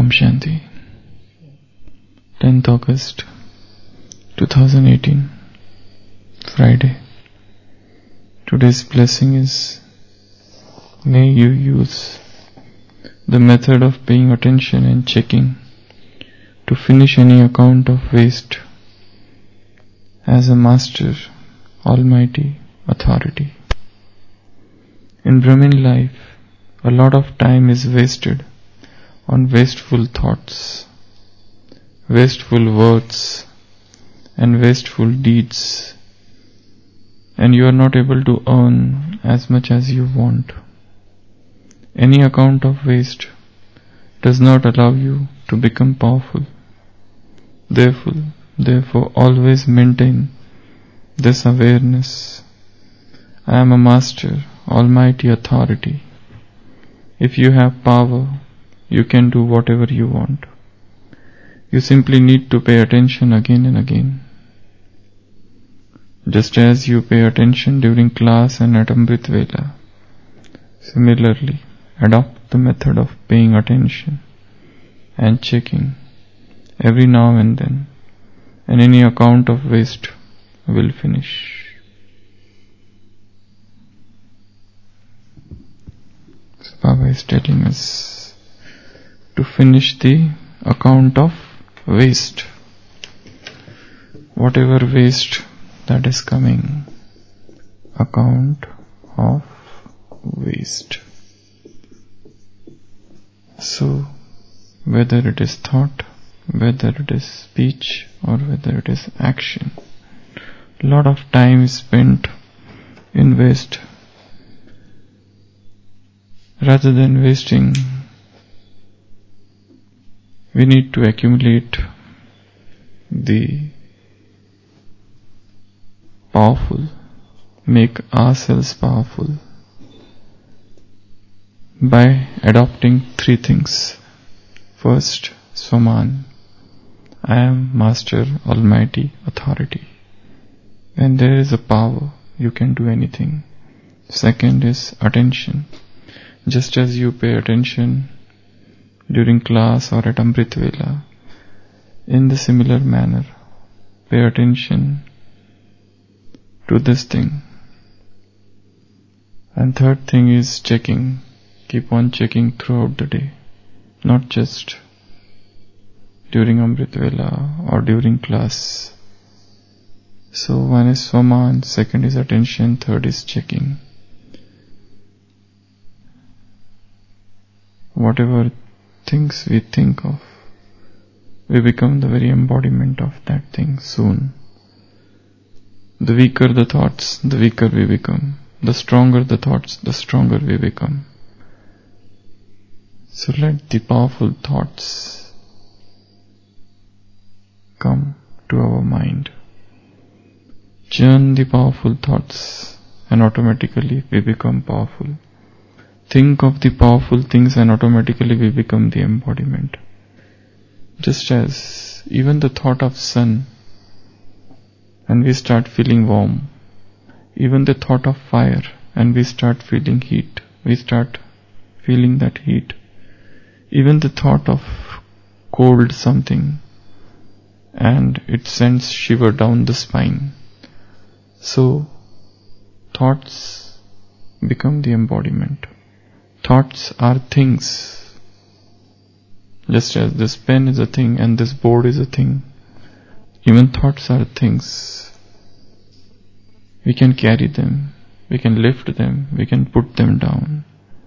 Om Shanti. 10th August 2018, Friday. Today's blessing is, may you use the method of paying attention and checking to finish any account of waste as a master, almighty authority. In Brahmin life, a lot of time is wasted on wasteful thoughts, wasteful words, and wasteful deeds, and you are not able to earn as much as you want. Any account of waste does not allow you to become powerful. Therefore, always maintain this awareness. I am a master, almighty authority. If you have power, you can do whatever you want. You simply need to pay attention again and again. Just as you pay attention during class and at Amrit Vela, similarly, adopt the method of paying attention and checking every now and then, and any account of waste will finish. So Baba is telling us to finish the account of waste. Whatever waste that is coming, account of waste. So, whether it is thought, whether it is speech, or whether it is action, a lot of time is spent in waste. Rather than wasting, we need to accumulate the powerful, make ourselves powerful by adopting three things. First, Swaman, I am Master, Almighty Authority. When there is a power, you can do anything. Second is attention. Just as you pay attention during class or at Amrit Vela, in the similar manner, pay attention to this thing. And third thing is checking. Keep on checking throughout the day, not just during Amrit Vela or during class. So one is Swaman, second is attention, third is checking. Whatever things we think of, we become the very embodiment of that thing soon. The weaker the thoughts, the weaker we become. The stronger the thoughts, the stronger we become. So let the powerful thoughts come to our mind. Churn the powerful thoughts and automatically we become powerful. Think of the powerful things and automatically we become the embodiment. Just as even the thought of sun, and we start feeling warm. Even the thought of fire, and we start feeling heat. We start feeling that heat. Even the thought of cold something, and it sends shiver down the spine. So, thoughts become the embodiment. Thoughts are things. Just as this pen is a thing and this board is a thing, even thoughts are things. We can carry them, we can lift them, we can put them down.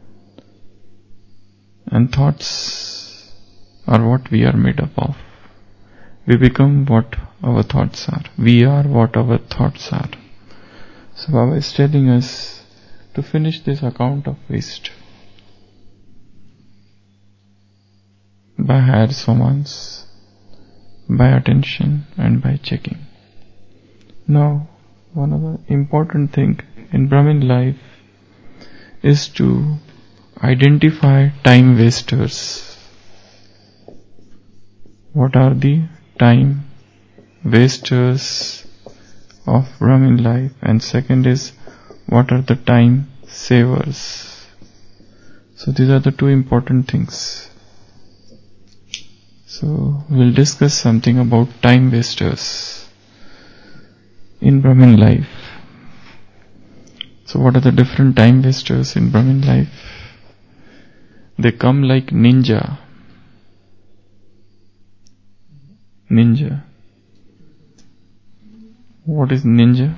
And thoughts are what we are made up of. We become what our thoughts are. We are what our thoughts are. So Baba is telling us to finish this account of waste by higher Swamans, by attention and by checking. Now, one other important thing in Brahmin life is to identify time wasters. What are the time wasters of Brahmin life? And second is, what are the time savers? So these are the two important things. So we'll discuss something about time wasters in Brahmin life. So what are the different time wasters in Brahmin life? They come like ninja. Ninja. What is ninja?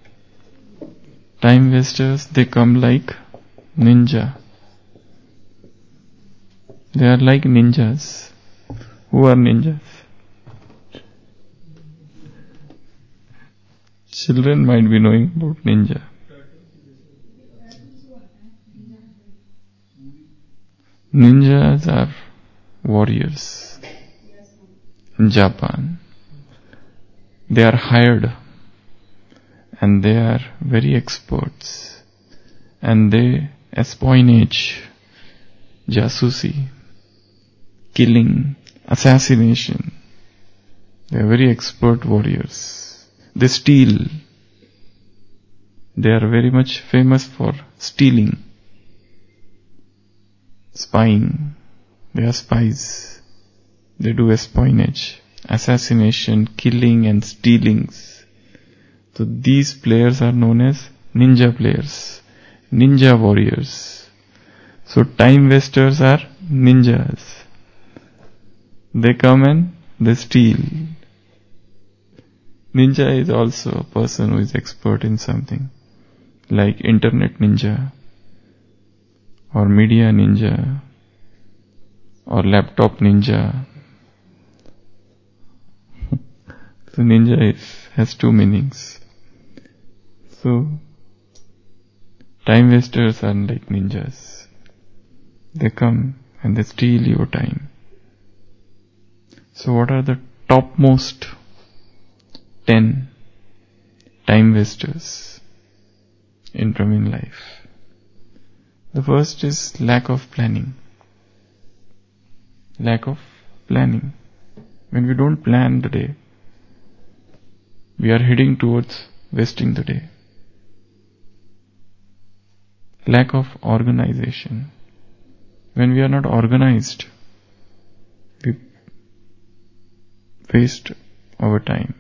Time wasters, they come like ninja. They are like ninjas. Who are ninjas? Children might be knowing about ninja. Ninjas are warriors in Japan. They are hired and they are very experts and they espionage, jasusi, killing, assassination. They are very expert warriors. They steal. They are very much famous for stealing, spying. They are spies. They do espionage, assassination, killing and stealings. So these players are known as ninja players, ninja warriors. So time wasters are ninjas. They come and they steal. Ninja is also a person who is expert in something, like internet ninja, or media ninja, or laptop ninja. So ninja has two meanings. So time wasters are like ninjas. They come and they steal your time. So what are the topmost 10 time wasters in Brahmin life? The first is lack of planning. Lack of planning. When we don't plan the day, we are heading towards wasting the day. Lack of organization. When we are not organized, we waste our time.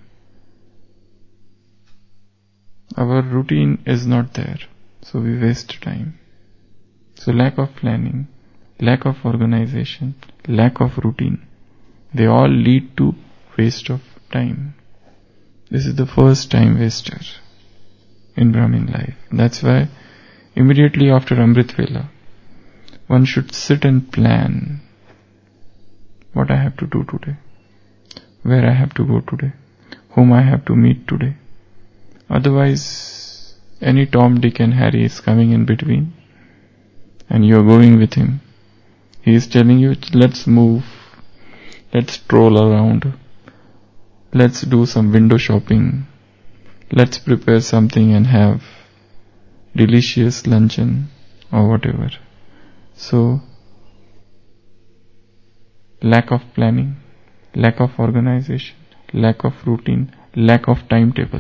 Our routine is not there, so we waste time. So lack of planning, lack of organization, lack of routine, they all lead to waste of time. This is the first time waster in Brahmin life. That's why immediately after Amrit Vela, one should sit and plan what I have to do today, where I have to go today, whom I have to meet today. Otherwise, any Tom, Dick and Harry is coming in between and you are going with him. He is telling you, let's move, let's stroll around, let's do some window shopping, let's prepare something and have delicious luncheon or whatever. So, lack of planning, lack of organization, lack of routine, lack of timetable.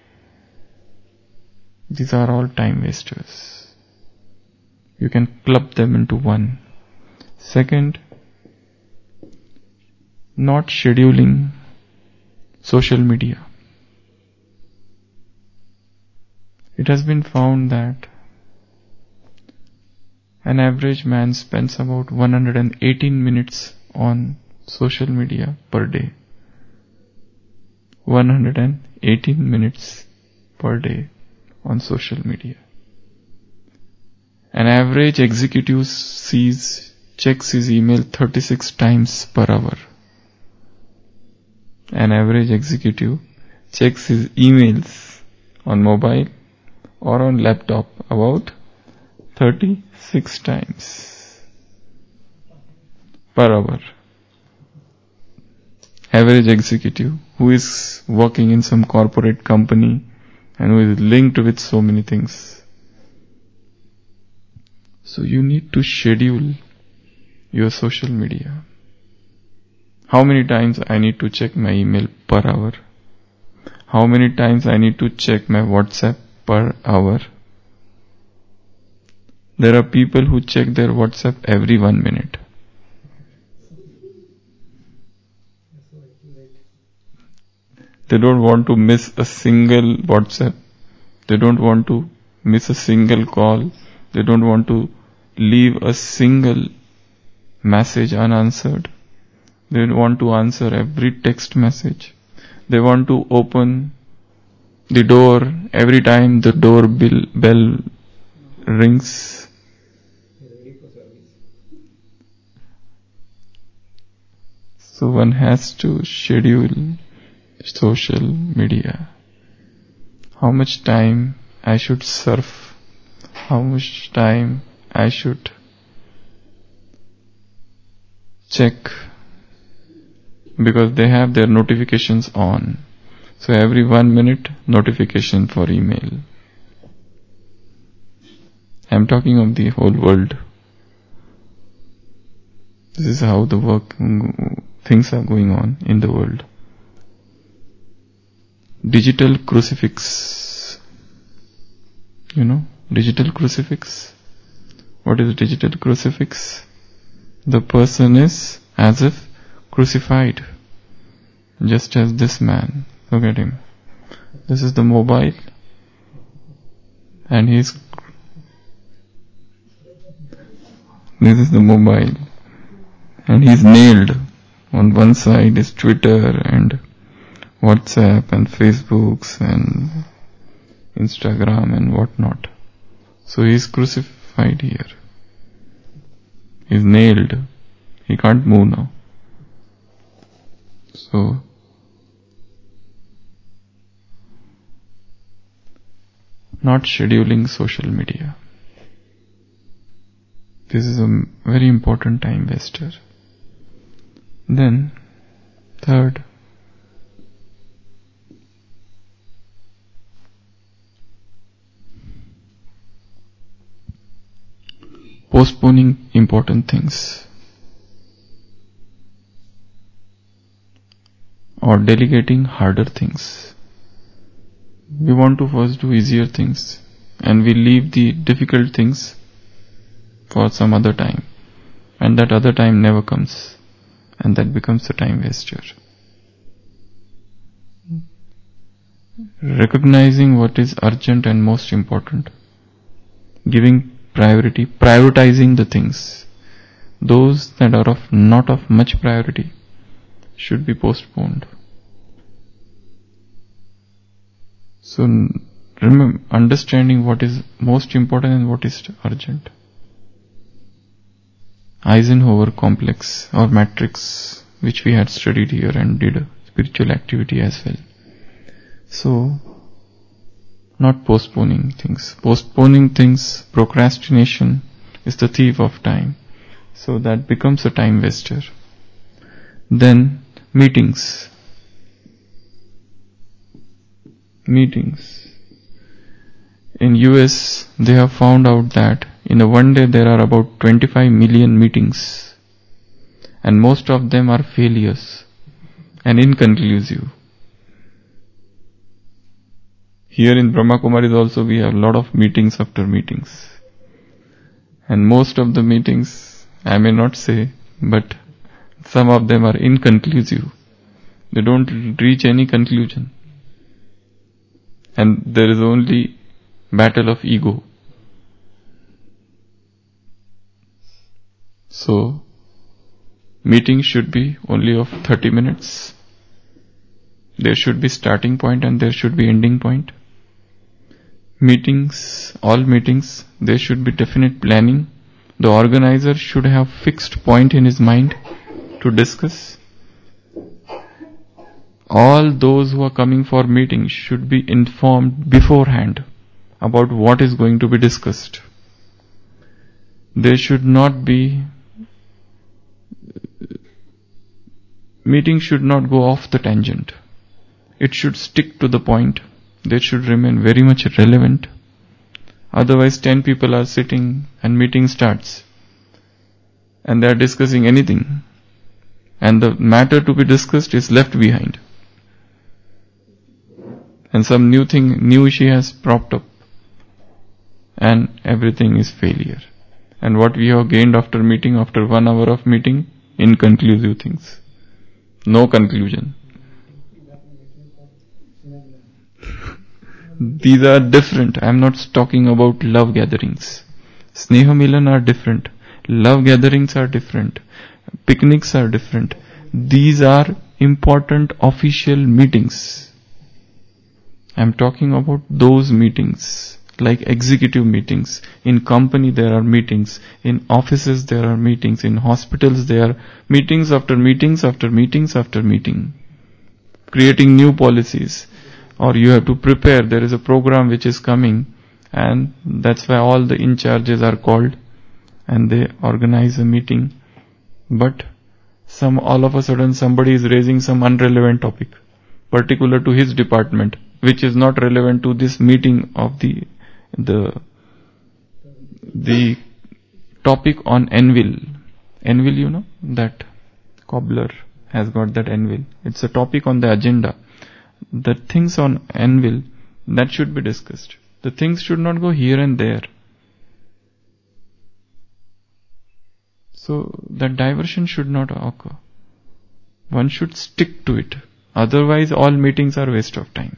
These are all time wasters. You can club them into one. Second, not scheduling social media. It has been found that an average man spends about 118 minutes on social media per day. 118 minutes per day on social media. An average executive checks his email 36 times per hour. An average executive checks his emails on mobile or on laptop about 36 times per hour. Average executive who is working in some corporate company and who is linked with so many things. So you need to schedule your social media. How many times I need to check my email per hour? How many times I need to check my WhatsApp per hour? There are people who check their WhatsApp every 1 minute. They don't want to miss a single WhatsApp. They don't want to miss a single call. They don't want to leave a single message unanswered. They want to answer every text message. They want to open the door every time the bell rings. So one has to schedule social media. How much time I should surf? How much time I should check? Because they have their notifications on. So every 1 minute notification for email. I'm talking of the whole world. This is how things are going on in the world. Digital crucifix. You know, digital crucifix. What is a digital crucifix? The person is as if crucified. Just as this man. Look at him. This is the mobile. And this is the mobile. And he's nailed. On one side is Twitter and WhatsApp and Facebooks and Instagram and whatnot. So he's crucified here. He's nailed. He can't move now. So not scheduling social media. This is a very important time waster. Then, third, postponing important things or delegating harder things. We want to first do easier things and we leave the difficult things for some other time, and that other time never comes, and that becomes a time waster. Recognizing what is urgent and most important, giving priority, prioritizing the things. Those that are not of much priority should be postponed. So remember, understanding what is most important and what is urgent. Eisenhower complex or matrix, which we had studied here and did a spiritual activity as well. So, not postponing things. Postponing things, procrastination is the thief of time. So that becomes a time waster. Then, meetings. In US, they have found out that in a one day there are about 25 million meetings, and most of them are failures and inconclusive. Here in Brahma Kumaris also we have a lot of meetings after meetings, and most of the meetings, I may not say, but some of them are inconclusive. They don't reach any conclusion, and there is only battle of ego. So, meeting should be only of 30 minutes. There should be starting point and there should be ending point. All meetings, there should be definite planning. The organizer should have fixed point in his mind to discuss. All those who are coming for meetings should be informed beforehand about what is going to be discussed. There should not be meeting should not go off the tangent. It should stick to the point. They should remain very much relevant. Otherwise 10 people are sitting and meeting starts and they are discussing anything, and the matter to be discussed is left behind, and some new issue has propped up, and everything is failure. And what we have gained after 1 hour of meeting, inconclusive things. No conclusion. These are different. I am not talking about love gatherings. Sneha Milan are different. Love gatherings are different. Picnics are different. These are important official meetings. I am talking about those meetings, like executive meetings. In company there are meetings. In offices there are meetings. In hospitals there are meetings after meetings after meetings after meeting. Creating new policies. Or you have to prepare. There is a program which is coming, and that's why all the in-charges are called and they organize a meeting. But all of a sudden somebody is raising some irrelevant topic particular to his department, which is not relevant to this meeting of the topic on anvil. Anvil, you know, that cobbler has got that anvil. It's a topic on the agenda. The things on anvil, that should be discussed. The things should not go here and there. So that diversion should not occur. One should stick to it. Otherwise all meetings are waste of time.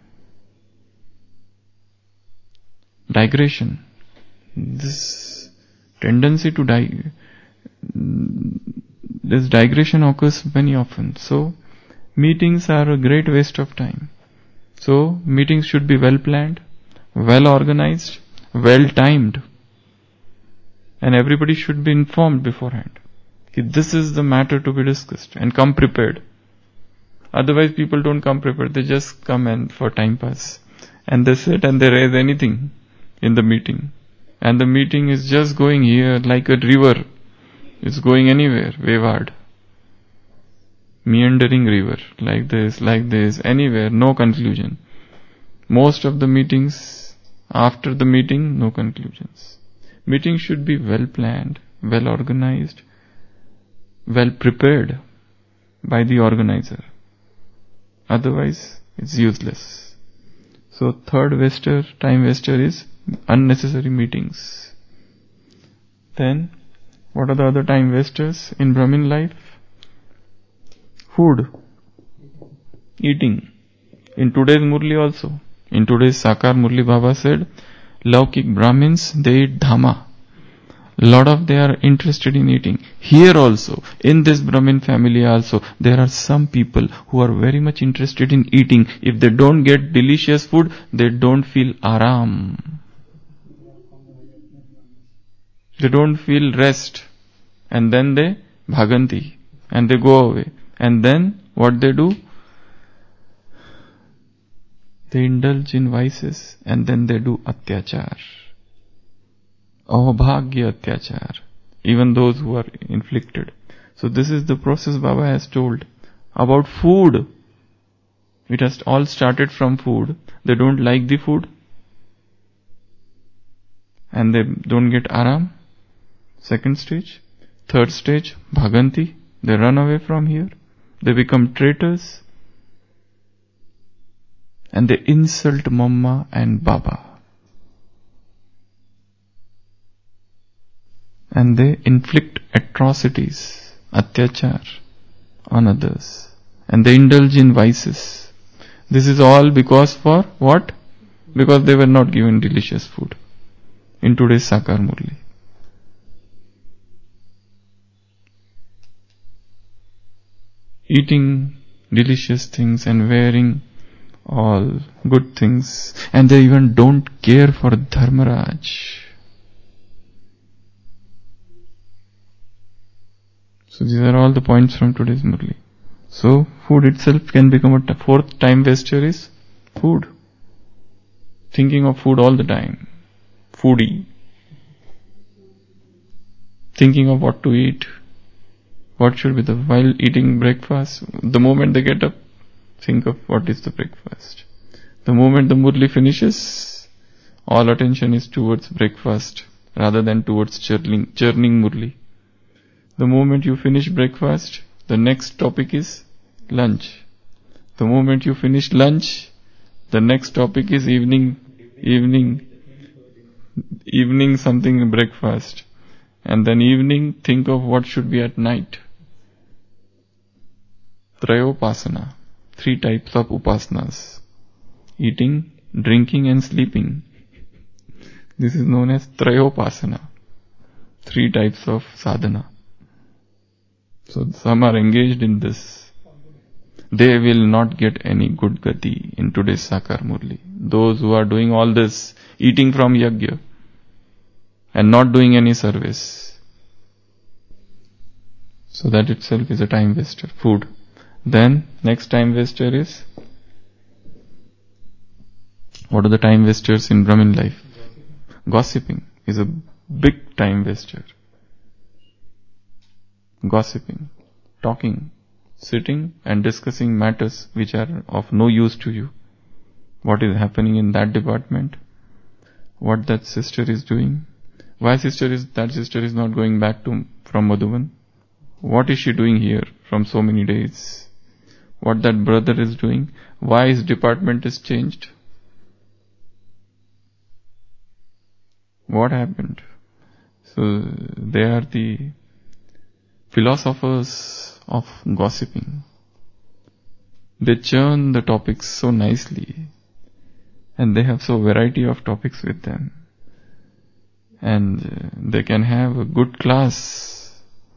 Digression. This tendency to this digression occurs many often. So meetings are a great waste of time. So meetings should be well planned, well organized, well timed. And everybody should be informed beforehand. This is the matter to be discussed, and come prepared. Otherwise people don't come prepared. They just come and for time pass. And they sit and they raise anything in the meeting. And the meeting is just going here like a river. It's going anywhere, wayward. Meandering river, like this, anywhere, no conclusion. Most of the meetings, after the meeting, no conclusions. Meeting should be well planned, well organized, well prepared by the organizer. Otherwise, it's useless. So third time waster is unnecessary meetings. Then, what are the other time wasters in Brahmin life? Food. Eating. In today's Murli also. In today's Sakar Murli, Baba said, Laukik Brahmins, they eat dhama. Lot of they are interested in eating. Here also, in this Brahmin family also, there are some people who are very much interested in eating. If they don't get delicious food, they don't feel aram. They don't feel rest. And then they bhaganti. And they go away. And then, what they do? They indulge in vices. And then they do atyachar. Abhagya atyachar. Even those who are inflicted. So this is the process Baba has told. About food. It has all started from food. They don't like the food. And they don't get aram. Second stage. Third stage, bhaganti. They run away from here. They become traitors. And they insult Mama and Baba. And they inflict atrocities, atyachar, on others. And they indulge in vices. This is all because for what? Because they were not given delicious food. In today's Sakar Murli. Eating delicious things and wearing all good things. And they even don't care for Dharmaraj. So these are all the points from today's Murli. So food itself can become a fourth time waster is food. Thinking of food all the time. Foodie. Thinking of what to eat. What should be while eating breakfast, the moment they get up, think of what is the breakfast. The moment the Murli finishes, all attention is towards breakfast rather than towards churning Murli. The moment you finish breakfast, the next topic is lunch. The moment you finish lunch, the next topic is evening something breakfast. And then evening, think of what should be at night. Trayopasana. 3 types of upasanas. Eating, drinking and sleeping. This is known as Trayopasana. 3 types of sadhana. So some are engaged in this. They will not get any good gati in today's Sakar Murli. Those who are doing all this, eating from yajna and not doing any service. So that itself is a time waster. Food. Then next time waster is, what are the time wasters in Brahmin life? Gossiping is a big time waster. Gossiping, talking, sitting and discussing matters which are of no use to you. What is happening in that department? What that sister is doing? Why that sister is not going back from Madhuban? What is she doing here from so many days? What that brother is doing? Why his department is changed? What happened? So they are the philosophers of gossiping. They churn the topics so nicely, and they have so variety of topics with them, and they can have a good class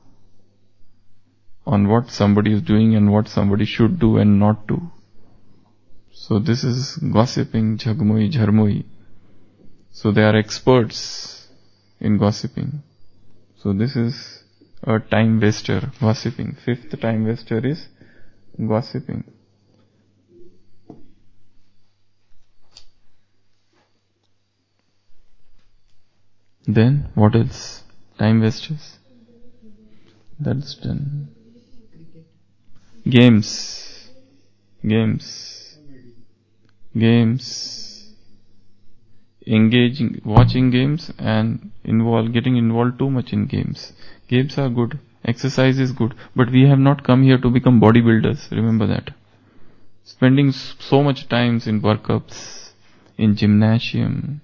on what somebody is doing and what somebody should do and not do. So this is gossiping, jhagmoi, jharmoi. So they are experts in gossiping. So this is a time waster, gossiping. 5th time waster is gossiping. Then what else? Time wasters. That's done. Games. Engaging, watching games and getting involved too much in games. Games are good. Exercise is good. But we have not come here to become bodybuilders. Remember that. Spending so much time in workups, in gymnasium,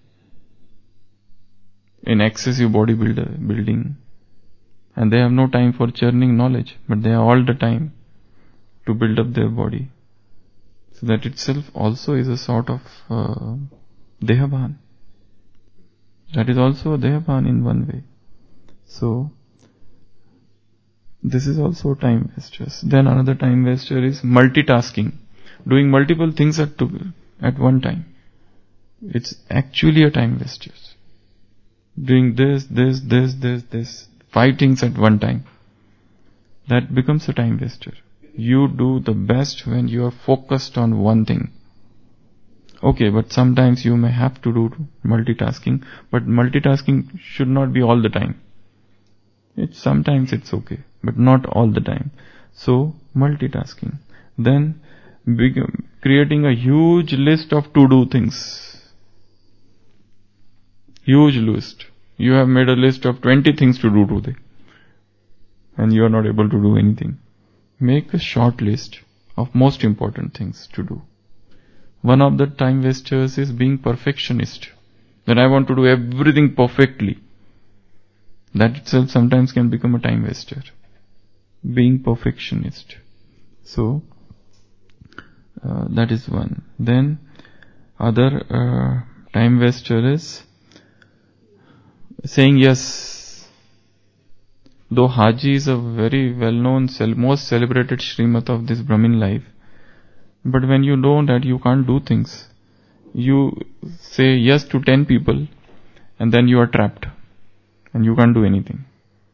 in excessive building. And they have no time for churning knowledge. But they have all the time to build up their body. So that itself also is a sort of dehabhan. That is also a dehabhan in one way. So this is also time wasters. Then another time waster is multitasking. Doing multiple things at one time. It's actually a time waster. Doing this, 5 things at one time. That becomes a time waster. You do the best when you are focused on one thing. Okay, but sometimes you may have to do multitasking, but multitasking should not be all the time. Sometimes it's okay, but not all the time. So, multitasking. Then, creating a huge list of to-do things. Huge list. You have made a list of 20 things to do today, and you are not able to do anything. Make a short list of most important things to do. One of the time wasters is being perfectionist. That I want to do everything perfectly. That itself sometimes can become a time waster. Being perfectionist. So, that is one. Then, other time waster is saying yes. Though Haji is a very well-known, most celebrated Srimat of this Brahmin life, but when you know that you can't do things, you say yes to 10 people and then you are trapped and you can't do anything.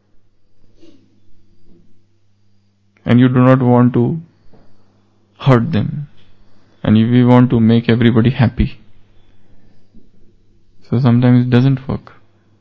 And you do not want to hurt them. And we want to make everybody happy. So sometimes it doesn't work.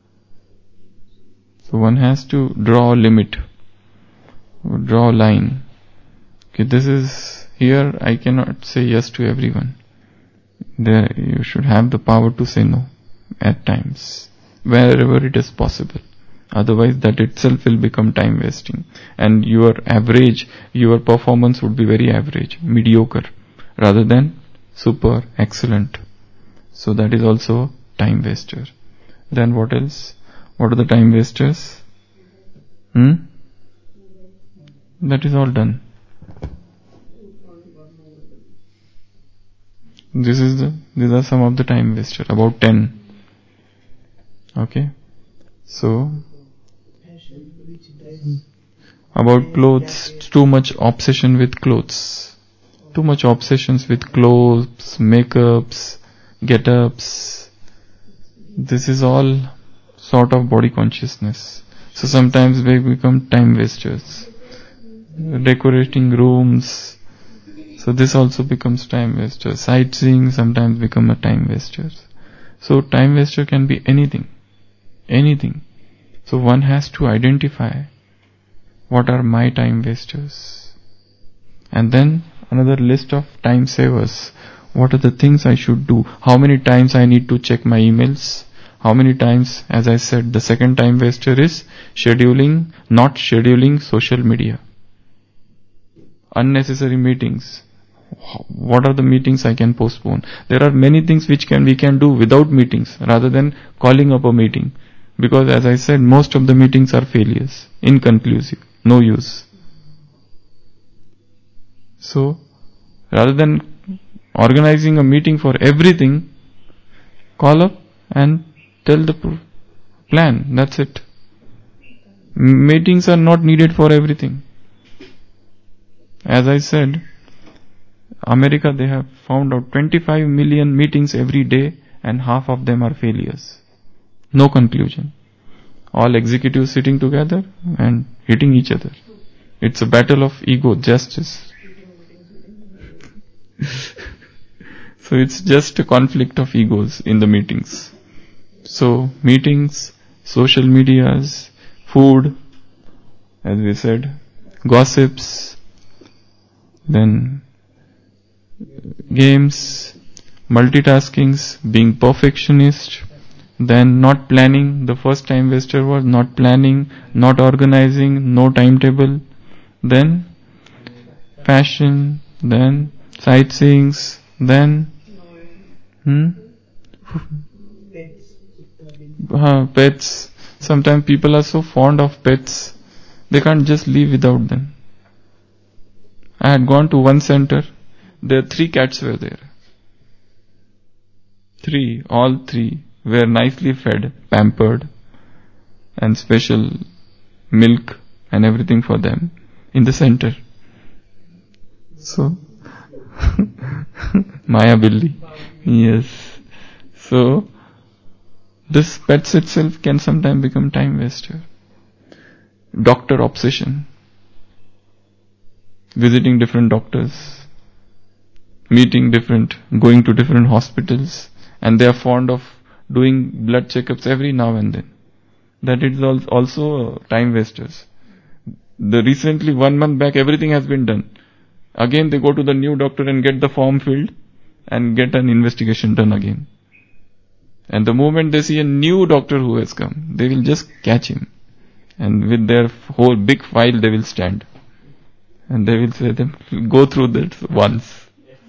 So one has to draw a limit, draw a line. Okay, this is here. I cannot say yes to everyone. There you should have the power to say no at times, wherever it is possible. Otherwise that itself will become time wasting. And your performance would be very average, mediocre, rather than super, excellent. So that is also time waster. Then what else? What are the time wasters? That is all done. This is These are some of the time wasters, about 10. Okay. So, about clothes, too much obsession with clothes. Too much obsessions with clothes, makeups, get-ups. This is all sort of body consciousness. So sometimes we become time wasters. Decorating rooms. So this also becomes time waster. Sightseeing sometimes become a time waster. So time waster can be anything. Anything. So one has to identify what are my time wasters. And then another list of time savers. What are the things I should do? How many times I need to check my emails? How many times, as I said, the second time waster is not scheduling social media. Unnecessary meetings. What are the meetings I can postpone? There are many things which we can do without meetings rather than calling up a meeting. Because as I said, most of the meetings are failures, inconclusive, no use. So, rather than organizing a meeting for everything, call up and tell the plan. That's it. Meetings are not needed for everything. As I said, America, they have found out 25 million meetings every day and half of them are failures. No conclusion. All executives sitting together and hitting each other. It's a battle of ego, justice. So it's just a conflict of egos in the meetings. So meetings, social medias, food, as we said, gossips, then games, multitaskings, being perfectionist, then not planning. The first time waster was not planning, not organizing, no timetable. Then fashion, then sightseeings, then pets. Sometimes people are so fond of pets, they can't just live without them. I had gone to one center. There 3 cats were there. All three were nicely fed, pampered, and special milk and everything for them in the center. So, Maya Billi. Yes. So, this pets itself can sometimes become time waster. Doctor obsession. Visiting different doctors, going to different hospitals, and they are fond of doing blood checkups every now and then. That is also time wasters. Recently, 1 month back, everything has been done. Again, they go to the new doctor and get the form filled and get an investigation done again. And the moment they see a new doctor who has come, they will just catch him. And with their whole big file, they will stand. And they will say them, go through that once.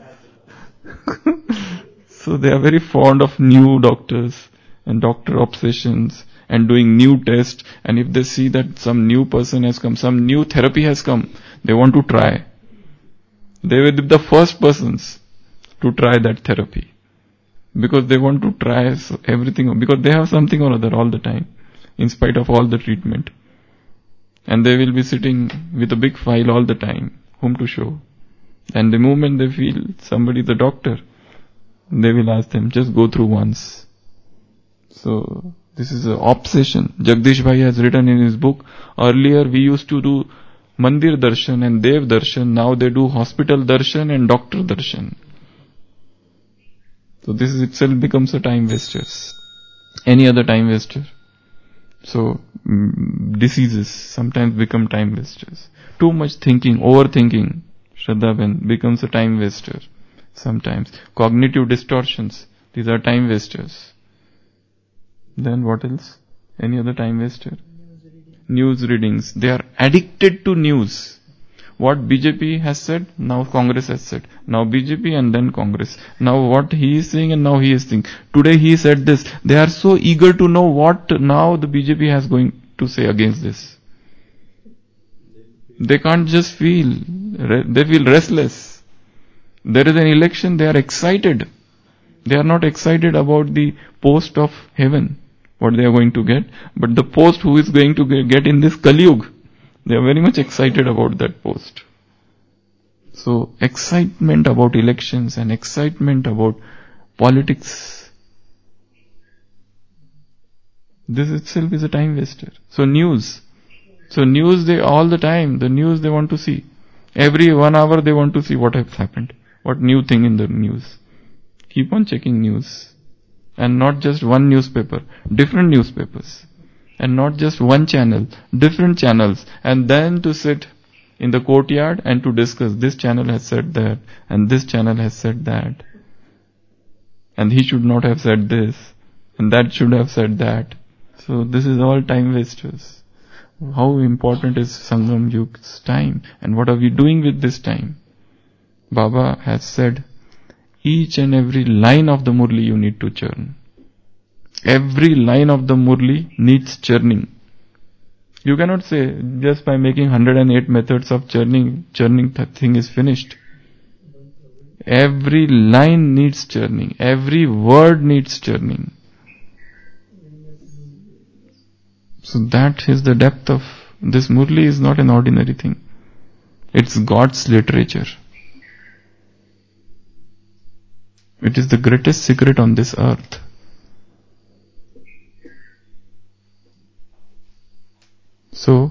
So they are very fond of new doctors and doctor obsessions and doing new tests. And if they see that some new person has come, some new therapy has come, they want to try. They will be the first persons to try that therapy. Because they want to try everything, because they have something or other all the time, in spite of all the treatment. And they will be sitting with a big file all the time, whom to show. And the moment they feel somebody is a doctor, they will ask them, just go through once. So, this is an obsession. Jagdish Bhai has written in his book, earlier we used to do Mandir Darshan and Dev Darshan, now they do Hospital Darshan and Doctor Darshan. So this itself becomes a time waster. Any other time waster. So, diseases sometimes become time wasters. Too much thinking, overthinking, Shraddha becomes a time waster. Sometimes. Cognitive distortions, these are time wasters. Then what else? Any other time waster? News readings. They are addicted to news. What BJP has said, now Congress has said. Now BJP and then Congress. Now what he is saying and now he is saying. Today he said this. They are so eager to know what now the BJP has going to say against this. They can't just they feel restless. There is an election, they are excited. They are not excited about the post of heaven, what they are going to get, but the post who is going to get in this Kali Yuga, they are very much excited about that post. So excitement about elections and excitement about politics, this itself is a time waster. So news, they all the time, the news they want to see. Every 1 hour they want to see what has happened, what new thing in the news. Keep on checking news. And not just one newspaper, different newspapers. And not just one channel, different channels. And then to sit in the courtyard and to discuss, this channel has said that, and this channel has said that. And he should not have said this, and that should have said that. So this is all time wasters. How important is Sangam Yuga's time? And what are we doing with this time? Baba has said, each and every line of the Murli you need to churn. Every line of the Murli needs churning. You cannot say just by making 108 methods of churning that thing is finished. Every line needs churning. Every word needs churning. So that is the depth of this Murli. Is not an ordinary thing. It's God's literature. It is the greatest secret on this earth. So,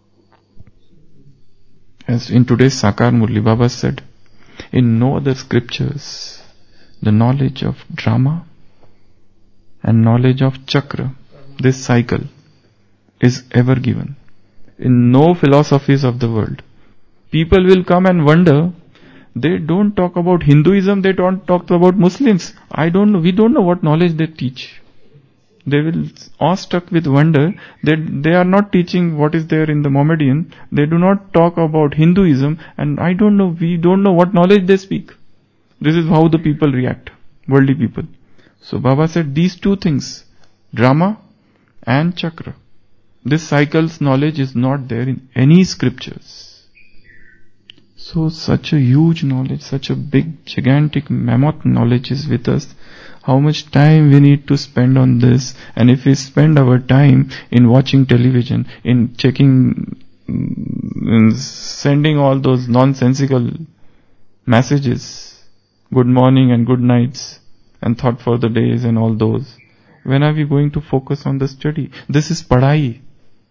as in today's Sakar Murli, Baba said, in no other scriptures, the knowledge of drama and knowledge of chakra, this cycle, is ever given. In no philosophies of the world. People will come and wonder, they don't talk about Hinduism, they don't talk about Muslims. We don't know what knowledge they teach. They will awestruck with wonder that they are not teaching what is there in the Mohammedan. They do not talk about Hinduism, and we don't know what knowledge they speak. This is how the people react, worldly people. So Baba said these two things, drama and chakra. This cycle's knowledge is not there in any scriptures. So such a huge knowledge, such a big, gigantic, mammoth knowledge is with us. How much time we need to spend on this, and if we spend our time in watching television, in checking, in sending all those nonsensical messages, good morning and good nights, and thought for the days and all those, when are we going to focus on the study? This is padhai.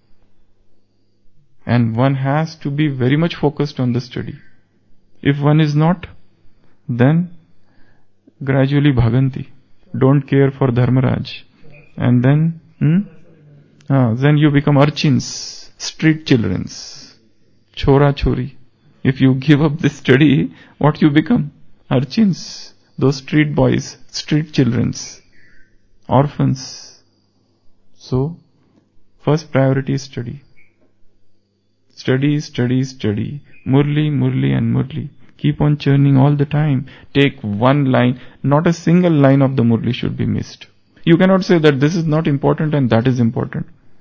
And one has to be very much focused on the study. If one is not, then gradually bhaganti. Don't care for Dharmaraj. And then, then you become urchins, street childrens, chora chori. If you give up this study, what you become? Urchins, those street boys, street childrens, orphans. So, first priority is study. Study, study, study. Murli, Murli and Murli. Keep on churning all the time. Take one line. Not a single line of the Murli should be missed. You cannot say that this is not important and that is important.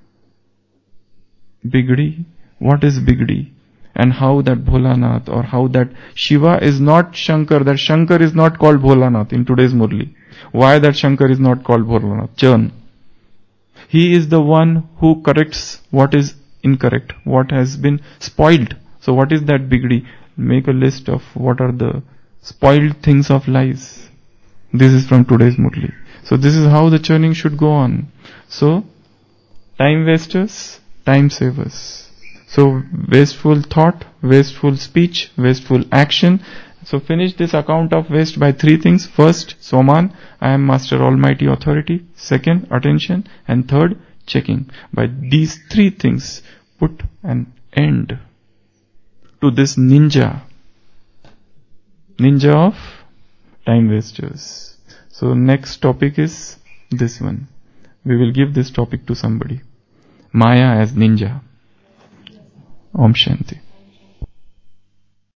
Bigdi. What is Bigdi? And how that Bholanath or how that Shiva is not Shankar. That Shankar is not called Bholanath in today's Murli. Why that Shankar is not called Bholanath? Churn. He is the one who corrects what is incorrect, what has been spoiled. So what is that Bigdi? Make a list of what are the spoiled things of lives. This is from today's Murli. So this is how the churning should go on. So, time wasters, time savers. So, wasteful thought, wasteful speech, wasteful action. So finish this account of waste by three things. First, Soman, I am Master Almighty Authority. Second, attention. And third, checking. By these three things, put an end to this ninja of time wasters. So next topic is this one. We will give this topic to somebody. Maya as ninja. Om Shanti.